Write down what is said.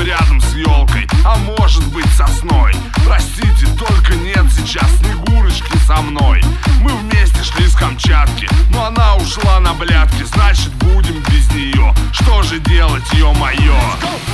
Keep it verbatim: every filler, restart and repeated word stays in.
рядом с елкой, а может быть сосной. Простите, только нет сейчас Снегурочки со мной. Мы вместе шли с Камчатки, но она ушла на блядки. Значит, будем без нее. Что же делать, ё-моё?